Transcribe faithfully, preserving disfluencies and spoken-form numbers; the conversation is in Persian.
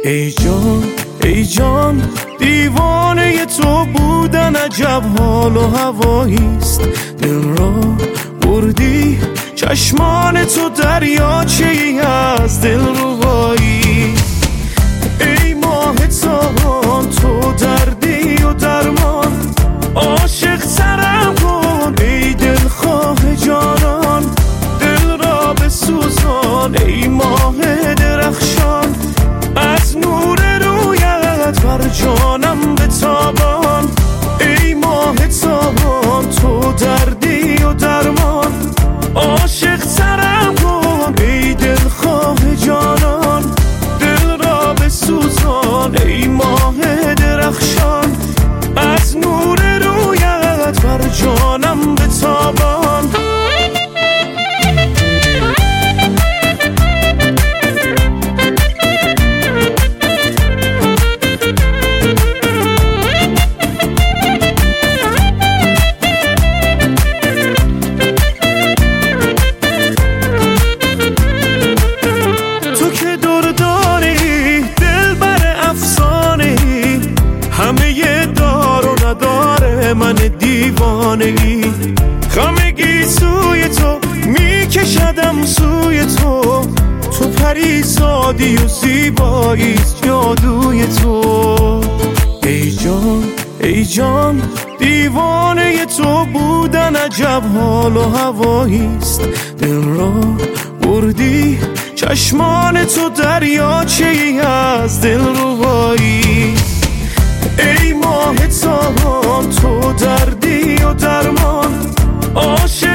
ای جان ای جان دیوانه تو بودن عجب حال و هواییست. دل را بردی چشمان تو دریاچه ای از دل ربایی. ای ماه تابان تو دردی و درمان، عاشق ترم کن ای دلخواه جانان. دل را بسوزان ای ماه درخشان، از نور رویت بر جانم بتابان. ای ماه تابان تو دردی و درمان، عاشق ترم کن ای دلخواه جانان. دل را بسوزان ای ماه درخشان، از نور رویت بر جانم بتابان. من دیوانه ای خمگی سوی تو میکشدم سوی تو. تو پریزادی و زیباییست جادوی تو. ای جان ای جان دیوانه تو بودن عجب حال و هواییست. دل را بردی چشمان تو دریاچه ای از دل ربایی. ای ماه تابان تو دردی و درمان، عاشق